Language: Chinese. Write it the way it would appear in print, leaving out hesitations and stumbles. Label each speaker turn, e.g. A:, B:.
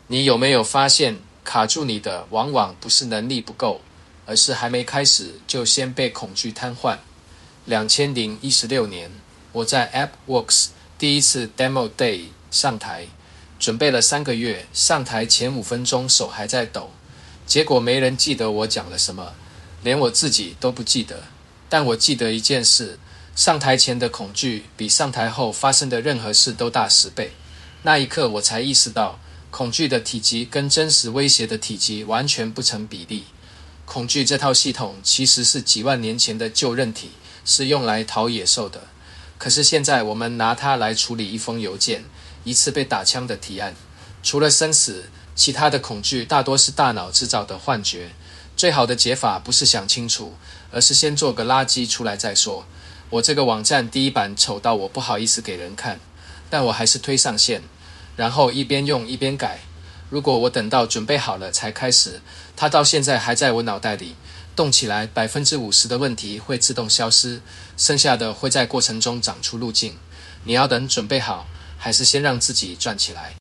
A: 你有没有发现，卡住你的往往不是能力不够，而是还没开始就先被恐惧瘫痪。2016年，我在 AppWorks 第一次 Demo Day 上台，准备了3个月，上台前5分钟手还在抖，结果没人记得我讲了什么，连我自己都不记得。但我记得一件事，上台前的恐惧比上台后发生的任何事都大10倍。那一刻我才意识到，恐惧的体积跟真实威胁的体积完全不成比例。恐惧这套系统其实是几万年前的旧韧体，是用来逃野兽的。可是现在我们拿它来处理一封邮件，一次被打枪的提案。除了生死，其他的恐惧大多是大脑制造的幻觉。最好的解法不是想清楚，而是先做个垃圾出来再说。我这个网站第一版丑到我不好意思给人看，但我还是推上线，然后一边用一边改。如果我等到准备好了才开始，它到现在还在我脑袋里，动起来50%的问题会自动消失，剩下的会在过程中长出路径。你要等准备好，还是先让自己转起来？